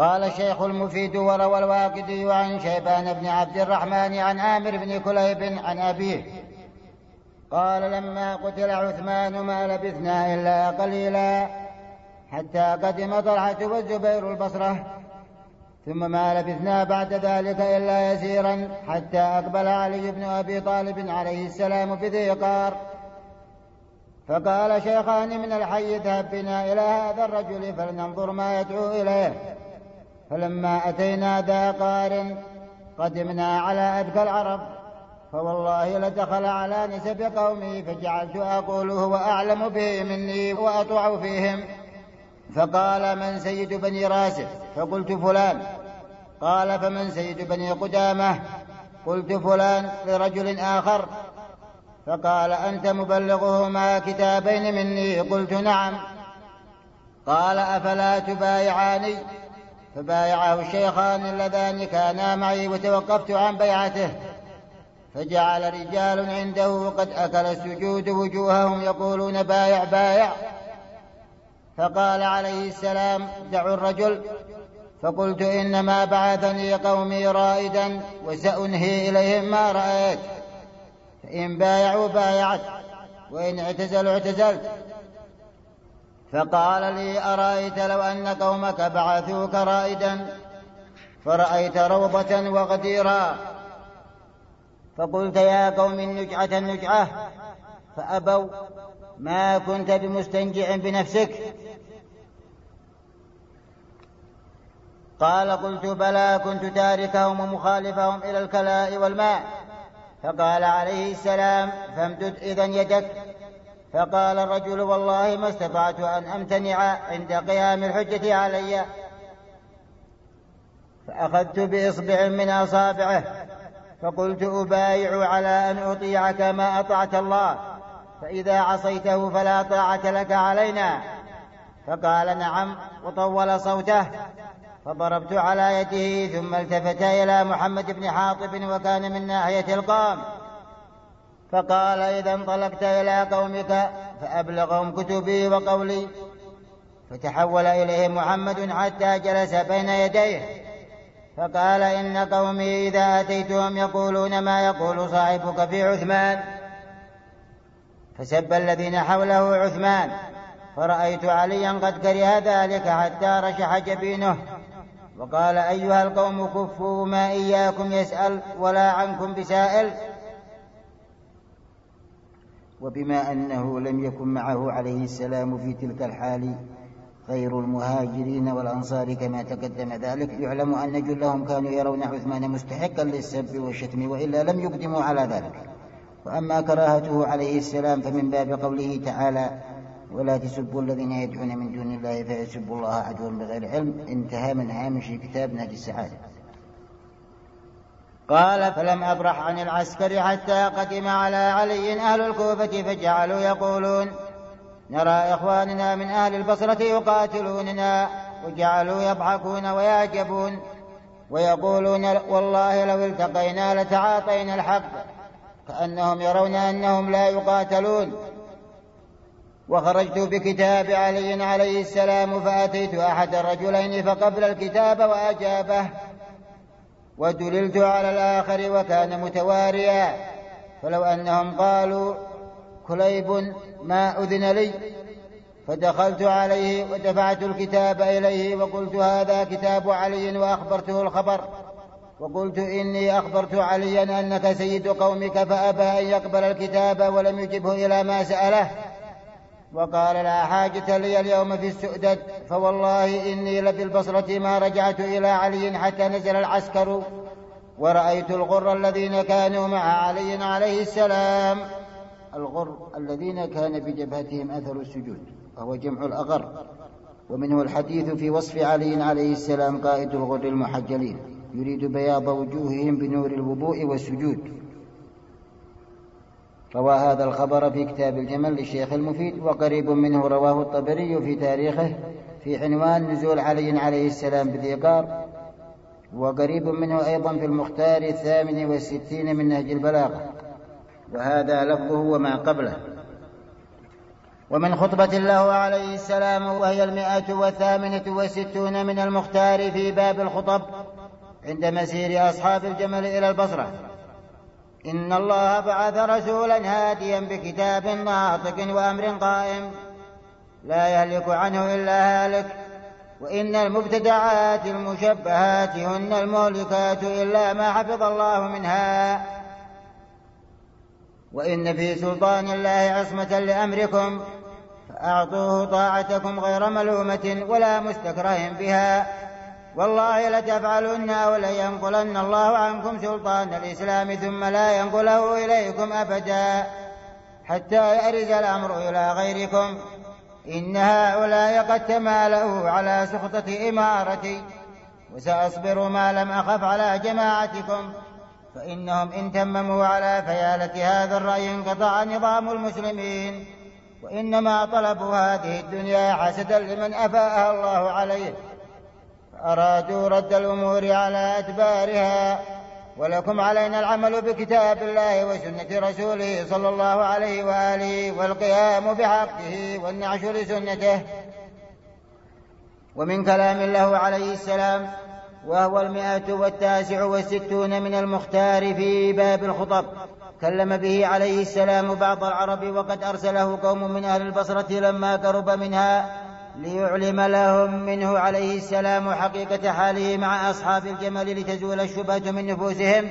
قال الشيخ المفيد: وروى الواقدي عن شيبان بن عبد الرحمن عن عامر بن كليب عن أبيه قال: لما قتل عثمان ما لبثنا إلا قليلا حتى قدم طلحة والزبير البصرة، ثم ما لبثنا بعد ذلك إلا يسيرا حتى أقبل علي بن أبي طالب عليه السلام بذي قار، فقال شيخان من الحي: اذهب بنا إلى هذا الرجل فلننظر ما يدعو إليه. فلما أتينا ذا قار قدمنا على أذكى العرب، فوالله لدخل على نسب قومي، فجعلت أقول هو أعلم به مني وأطوع فيهم. فقال: من سيد بني راسب؟ فقلت: فلان. قال: فمن سيد بني قدامة؟ قلت: فلان، لرجل آخر. فقال: أنت مبلغه مع كتابين مني؟ قلت: نعم. قال: أفلا تبايعاني؟ فبايعه الشيخان اللذان كانا معي، وتوقفت عن بيعته. فجعل رجال عنده قد أكل السجود وجوههم يقولون: بايع بايع. فقال عليه السلام: دعوا الرجل. فقلت: إنما بعثني قومي رائدا وسأنهي إليهم ما رأيت، فإن بايعوا بايعت وإن اعتزلوا اعتزلت. فقال لي: أرأيت لو أن قومك بعثوك رائدا فرأيت روضة وغديرا؟ فقلت: يا قوم النجعة النجعة، فأبوا. ما كنت بمستنجع بنفسك؟ قال: قلت: بلى، كنت تاركهم ومخالفهم إلى الكلاء والماء. فقال عليه السلام: فامدد إذن يدك. فقال الرجل: والله ما استطعت أن أمتنع عند قيام الحجة علي. فأخذت بإصبع من أصابعه فقلت: أبايع على أن أطيعك ما أطعت الله، فإذا عصيته فلا طاعة لك علينا. فقال: نعم، وطول صوته. فضربت على يده، ثم التفت إلى محمد بن حاطب وكان من ناحية القوم، فقال: إذا انطلقت إلى قومك فأبلغهم كتبي وقولي. فتحول إليه محمد حتى جلس بين يديه، فقال: إن قومي إذا أتيتهم يقولون ما يقول صاحبك في عثمان. فسب الذين حوله عثمان، فرأيت عليا قد كره ذلك حتى رشح جبينه، وقال: أيها القوم كفوا، ما إياكم يسأل ولا عنكم بسائل. وبما أنه لم يكن معه عليه السلام في تلك الحال غير المهاجرين والأنصار كما تقدم ذلك، يعلم أن جلهم كانوا يرون عثمان مستحقا للسب والشتم، وإلا لم يقدموا على ذلك. وأما كراهته عليه السلام فمن باب قوله تعالى: ولا تسبوا الذين يدعون من دون الله فيسبوا الله عدوا بغير علم. انتهى من هامش كتاب نهج السعادة. قال: فلم أبرح عن العسكر حتى قدم على علي أهل الكوفة، فجعلوا يقولون: نرى إخواننا من أهل البصرة يقاتلوننا، وجعلوا يضحكون ويعجبون ويقولون: والله لو التقينا لتعاطينا الحق، كأنهم يرون أنهم لا يقاتلون. وخرجت بكتاب علي عليه السلام، فأتيت أحد الرجلين فقبل الكتاب وأجابه، ودللت على الآخر وكان متواريا، فلو أنهم قالوا: كليب ما أذن لي. فدخلت عليه ودفعت الكتاب إليه وقلت: هذا كتاب علي، وأخبرته الخبر، وقلت: إني أخبرت عليا أنك سيد قومك، فأبى أن يقبل الكتاب ولم يجبه إلى ما سأله، وقال: لا حاجة لي اليوم في السؤدد، فوالله إني لفي البصرة ما رجعت إلى علي حتى نزل العسكر، ورأيت الغر الذين كانوا مع علي عليه السلام. الغر الذين كان بجبهتهم أثر السجود، وهو جمع الأغر، ومنه الحديث في وصف علي عليه السلام: قائد الغر المحجلين، يريد بياض وجوههم بنور الوضوء والسجود. روى هذا الخبر في كتاب الجمل للشيخ المفيد، وقريب منه رواه الطبري في تاريخه في عنوان نزول علي عليه السلام بذي قار، وقريب منه أيضا في المختار 68 من نهج البلاغة، وهذا لفظه وما قبله. ومن خطبة له عليه السلام وهي 168 من المختار في باب الخطب عند مسير أصحاب الجمل إلى البصرة: إن الله بعث رسولا هاديا بكتاب ناطق وأمر قائم لا يهلك عنه إلا هالك، وإن المبتدعات المشبهات هن المهلكات إلا ما حفظ الله منها، وإن في سلطان الله عصمة لأمركم فأعطوه طاعتكم غير ملومة ولا مستكره بها، والله لتفعلن أو لينقلن الله عنكم سلطان الإسلام ثم لا ينقله إليكم أبدا حتى يأرز الأمر إلى غيركم، إن هؤلاء قد تمالوا على سخطة إمارتي، وسأصبر ما لم أخف على جماعتكم، فإنهم إن تمموا على فيالة هذا الرأي انقطع نظام المسلمين، وإنما طلبوا هذه الدنيا حسدا لمن أفاءها الله عليه، فأرادوا رد الأمور على أدبارها. ولكم علينا العمل بكتاب الله وسنة رسوله صلى الله عليه وآله والقيام بحقه والنعش لسنته. ومن كلام الله عليه السلام وهو 169 من المختار في باب الخطب: كلم به عليه السلام بعض العرب وقد أرسله قوم من أهل البصرة لما قرب منها ليعلم لهم منه عليه السلام حقيقة حاله مع أصحاب الجمل لتزول الشبهة من نفوسهم،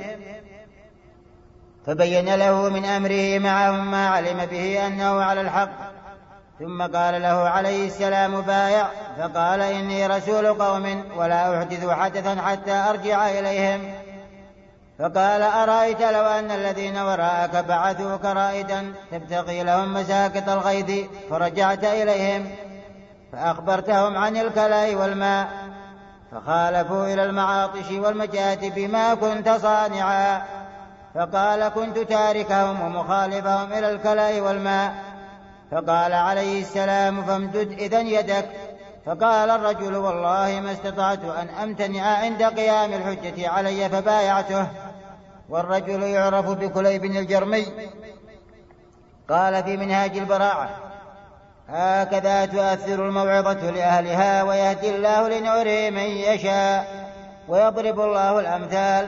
فبين له من أمره معهم ما علم به أنه على الحق، ثم قال له عليه السلام: بايع، فقال: إني رسول قوم ولا أحدث حدثا حتى أرجع إليهم. فقال: أرأيت لو أن الذين وراءك بعثوك رائدا تبتغي لهم مساكط الغيث فرجعت إليهم فأخبرتهم عن الكلاء والماء فخالفوا إلى المعاطش والمجاد بما كنت صانعا، فقال: كنت تاركهم ومخالفهم إلى الكلاء والماء. فقال عليه السلام: فامدد إذن يدك. فقال الرجل: والله ما استطعت أن أمتنع عند قيام الحجة علي، فبايعته. والرجل يعرف بكليب الجرمي. قال في منهاج البراعة: هكذا تؤثر الموعظة لأهلها ويهدي الله لنوره من يشاء ويضرب الله الأمثال.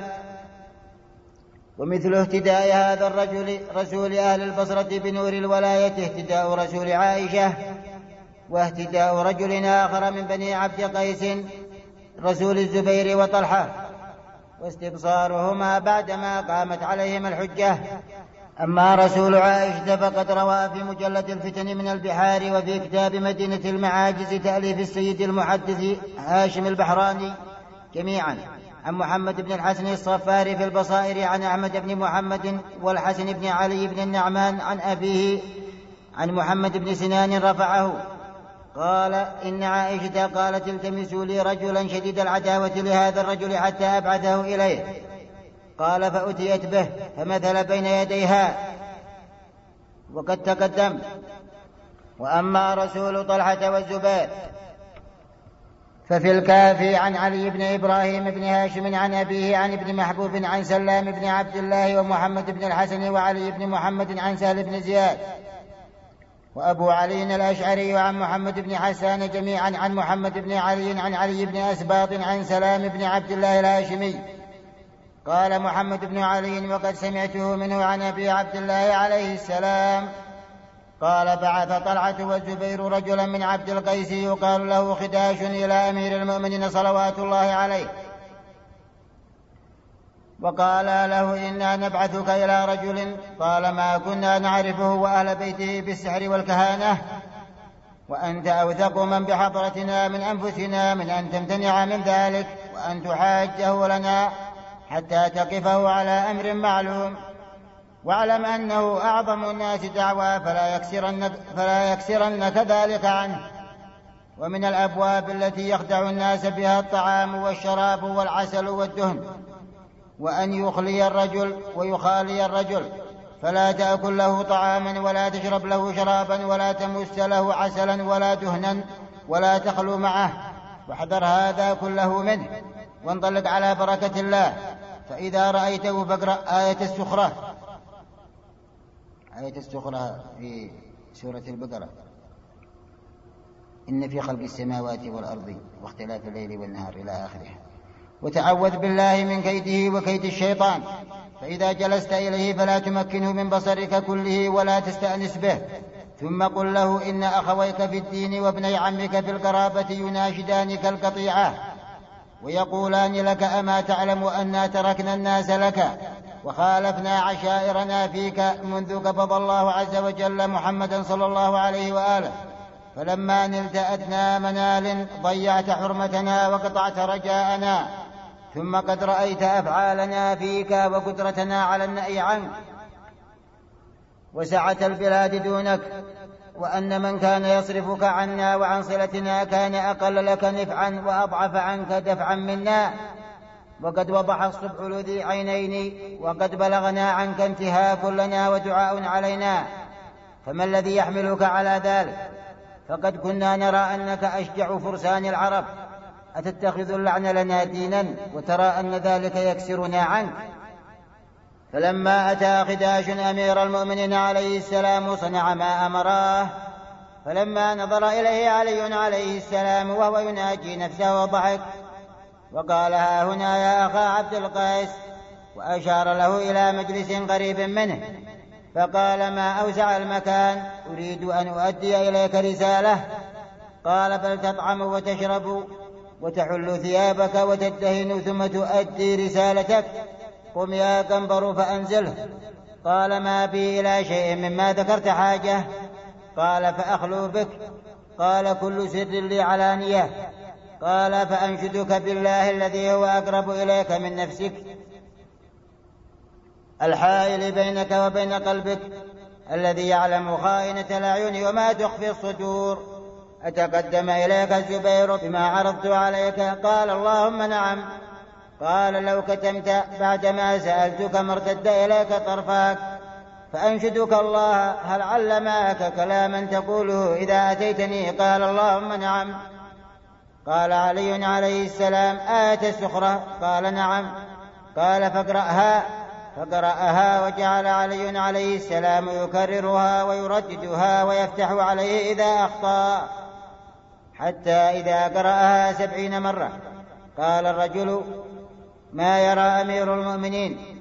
ومثل اهتداء هذا الرجل رسول أهل البصرة بنور الولاية اهتداء رسول عائشة، واهتداء رجل آخر من بني عبد قيس رسول الزبير وطلحة، واستبصارهما بعدما قامت عليهم الحجة. أما رسول عائشة فقد روى في مجلد الفتن من البحار وفي كتاب مدينة المعاجز تأليف السيد المحدث هاشم البحراني جميعا عن محمد بن الحسن الصفاري في البصائر عن أحمد بن محمد والحسن بن علي بن النعمان عن أبيه عن محمد بن سنان رفعه قال: إن عائشة قالت: التمسوا لي رجلا شديد العداوة لهذا الرجل حتى أبعثه إليه. قال: فأتيت به فمثل بين يديها وقد تقدم. وأما رسول طلحة والزبير ففي الكافي عن علي بن إبراهيم بن هاشم عن أبيه عن ابن محبوب عن سلام بن عبد الله ومحمد بن الحسن وعلي بن محمد عن سهل بن زياد وأبو علي الأشعري عن محمد بن حسان جميعا عن محمد بن علي عن علي بن أسباط عن سلام بن عبد الله الهاشمي. قال محمد بن علي: وقد سمعته منه عن أبي عبد الله عليه السلام قال: بعث طلحة والزبير رجلا من عبد القيس يقال له خداش إلى أمير المؤمنين صلوات الله عليه، وقال له: إنا نبعثك إلى رجل قال ما كنا نعرفه وأهل بيته بالسحر والكهانة، وأنت أوثق من بحضرتنا من أنفسنا من أن تمتنع من ذلك وأن تحاجه لنا حتى تقفه على أمر معلوم، واعلم أنه أعظم الناس دعوى فلا يكسرنك ذلك عنه. ومن الأبواب التي يخدع الناس بها الطعام والشراب والعسل والدهن، وأن يخلي الرجل ويخالي الرجل، فلا تأكل له طعاما ولا تشرب له شرابا ولا تمس له عسلا ولا دهنا ولا تخلو معه، واحذر هذا كله منه وانطلق على بركة الله. فإذا رأيته فاقرأ آية السخرة في سورة البقرة. إن في خلق السماوات والأرض واختلاف الليل والنهار إلى آخره. وتعوذ بالله من كيده وكيد الشيطان، فإذا جلست إليه فلا تمكنه من بصرك كله ولا تستأنس به. ثم قل له إن أخويك في الدين وابني عمك في القرابة يناشدانك القطيعة ويقولان لك أما تعلم أنا تركنا الناس لك وخالفنا عشائرنا فيك منذ قبض الله عز وجل محمدا صلى الله عليه وآله، فلما نلت أدنى منال ضيعت حرمتنا وقطعت رجاءنا، ثم قد رأيت أفعالنا فيك وقدرتنا على النأي عنك وسعة البلاد دونك، وأن من كان يصرفك عنا وعن صلتنا كان أقل لك نفعا وأضعف عنك دفعا منا، وقد وضح الصبح لذي عينين وقد بلغنا عنك انتهاك لنا ودعاء علينا، فما الذي يحملك على ذلك؟ فقد كنا نرى أنك أشجع فرسان العرب، أتتخذ اللعن لنا دينا وترى أن ذلك يكسرنا عنك؟ فلما أتى خداش أمير المؤمنين عليه السلام صنع ما أمراه، فلما نظر إليه علي عليه السلام وهو يناجي نفسه وضحك وقال ها هنا يا أخا عبد القيس، وأشار له إلى مجلس قريب منه، فقال ما أوسع المكان، أريد أن أؤدي إليك رسالة. قال بل تطعم وتشرب وتحل ثيابك وتدهن ثم تؤدي رسالتك، قم يا قنبر فأنزله. قال ما بي إلى شيء مما ذكرت حاجة. قال فأخلو بك. قال كل سر لي علانية. قال فأنشدك بالله الذي هو أقرب إليك من نفسك الحائل بينك وبين قلبك الذي يعلم خائنة الأعين وما تخفي الصدور، أتقدم إليك الزبير بما عرضت عليك؟ قال اللهم نعم. قال لو كتمت بعدما سألتك ما ارتد إليك طرفك، فأنشدك الله هل علمك كلاما تقوله إذا أتيتني؟ قال اللهم نعم. قال علي عليه السلام آية السخرة؟ قال نعم. قال فقرأها وجعل علي عليه السلام يكررها ويرددها ويفتح عليه إذا أخطأ، حتى إذا قرأها 70 مرة قال الرجل ما يرى أمير المؤمنين،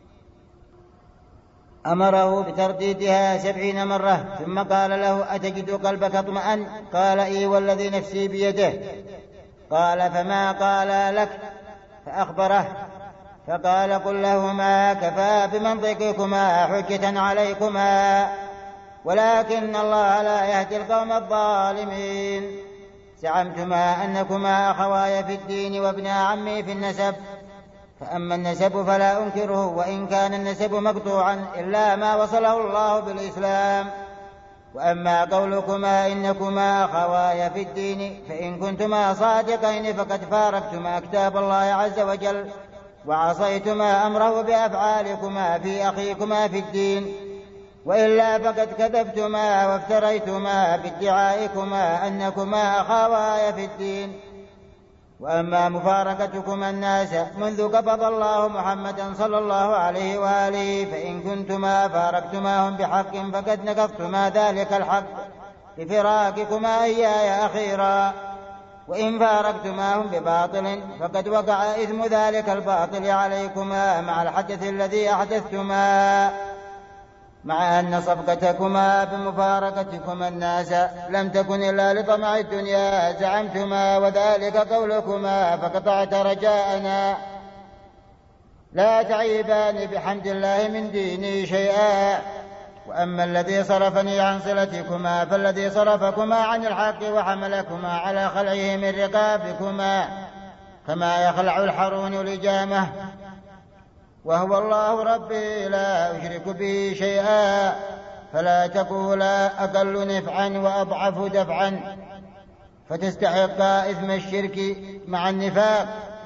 أمره بترديدها 70 مرة، ثم قال له أتجد قلبك اطمأن؟ قال إي والذي نفسي بيده. قال فما قال لك؟ فأخبره، فقال قل لهما كفى بمنطقكما حجة عليكما، ولكن الله لا يهدي القوم الظالمين. زعمتما أنكما أخواي في الدين وابنا عمي في النسب، فأما النسب فلا أنكره وإن كان النسب مقطوعا إلا ما وصله الله بالإسلام. وأما قولكما إنكما أخواي في الدين فإن كنتما صادقين فقد فارقتما كتاب الله عز وجل وعصيتما أمره بأفعالكما في أخيكما في الدين، وإلا فقد كذبتما وافتريتما بادعائكما أنكما أخواي في الدين. وأما مفارقتكما الناس منذ قبض الله محمدا صلى الله عليه وآله فإن كنتما فارقتماهم بحق فقد نقضتما ذلك الحق بفراقكما إياي أخيرا، وإن فارقتماهم بباطل فقد وقع إثم ذلك الباطل عليكما مع الحدث الذي أحدثتما، مع أن صفقتكما بمفارقتكما الناس لم تكن إلا لطمع الدنيا زعمتما، وذلك قولكما فقطعت رجاءنا. لا تعيبان بحمد الله من ديني شيئا. وأما الذي صرفني عن صلتكما فالذي صرفكما عن الحق وحملكما على خلعه من رقابكما كما يخلع الحرون لجامه، وهو الله ربي لا أشرك به شيئا، فلا تقولا أقل نفعا وأضعف دفعا فتستحق إثم الشرك مع النفاق.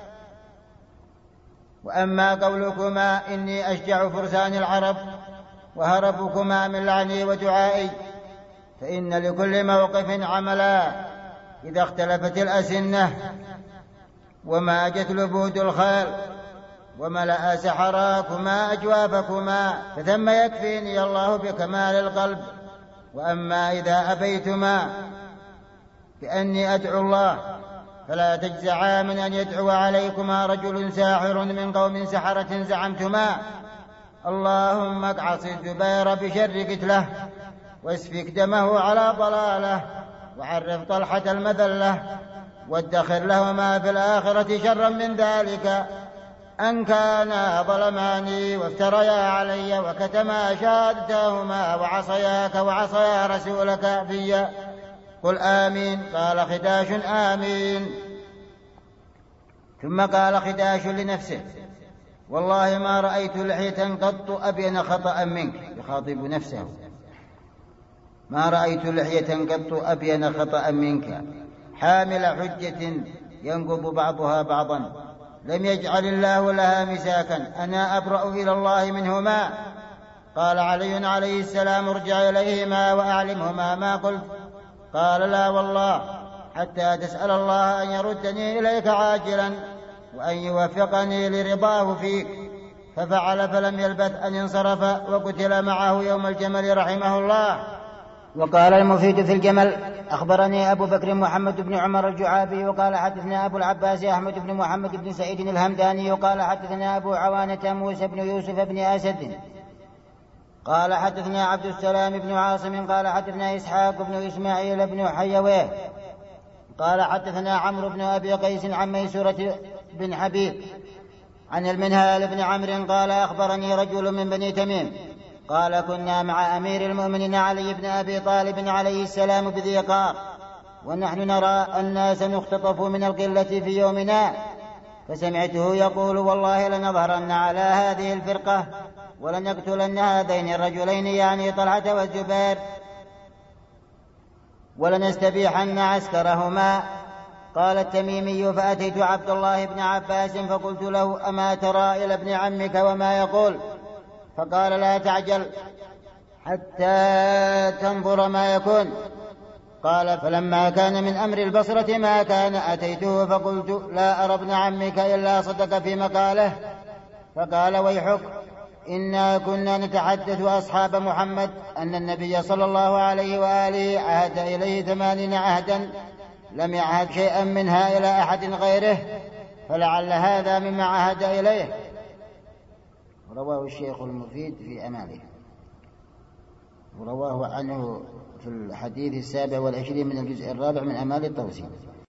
وأما قولكما إني أشجع فرسان العرب وهربكما من لعني ودعائي، فإن لكل موقف عملا، إذا اختلفت الأسنة وماجت لبود الخيل وملأ سحراكما أجوافكما فثم يكفيني الله بكمال القلب. وأما إذا أبيتما بأني أدعو الله فلا تجزعا من أن يدعو عليكما رجل ساحر من قوم سحرة زعمتما، اللهم اقعص الزبير بشر قتله واسفك دمه على ضلاله، وعرف طلحة المذلة، وادخر لهما في الآخرة شرا من ذلك، أن كانا ظلماني وافتريا علي وكتما شهادتهما وعصياك وعصيا رسولك في. قل آمين. قال خداش آمين. ثم قال خداش لنفسه والله ما رأيت لحية قط أبين خطأ منك، يخاطب نفسه، ما رأيت لحية قط أبين خطأ منك حامل حجة ينقض بعضها بعضا، لم يجعل الله لها مساكا، أنا أبرأ إلى الله منهما. قال علي عليه السلام ارجع إليهما وأعلمهما ما قلت. قال لا والله حتى تسأل الله أن يردني إليك عاجلا وأن يوفقني لرضاه فيك. ففعل فلم يلبث أن انصرف وقتل معه يوم الجمل رحمه الله. وقال المفيد في الجمل أخبرني أبو بكر محمد بن عمر الجعابي وقال حدثنا أبو العباس أحمد بن محمد بن سعيد الهمداني وقال حدثنا أبو عوانة موسى بن يوسف بن أسد قال حدثنا عبد السلام بن عاصم قال حدثنا إسحاق بن إسماعيل بن حيويه قال حدثنا عمرو بن أبي قيس عن ميسورة بن حبيب عن المنهال بن عمرو قال أخبرني رجل من بني تميم قال كنا مع أمير المؤمنين علي بن أبي طالب عليه السلام بذي قار، ونحن نرى الناس نختطف من القلة في يومنا، فسمعته يقول والله لنظهرن على هذه الفرقة ولنقتلن هذين الرجلين يعني طلحة والزبير ولنستبيحن عسكرهما. قال التميمي فأتيت عبد الله بن عباس فقلت له أما ترى إلى ابن عمك وما يقول؟ فقال لا تعجل حتى تنظر ما يكون. قال فلما كان من أمر البصرة ما كان أتيته فقلت لا أرى ابن عمك إلا صدق في مقاله. فقال ويحك إنا كنا نتحدث أصحاب محمد أن النبي صلى الله عليه وآله عهد إليه 80 عهدا لم يعهد شيئا منها إلى أحد غيره، فلعل هذا مما عهد إليه. رواه الشيخ المفيد في أماله، ورواه عنه في الحديث 27 من الجزء 4 من أمال الطوسي.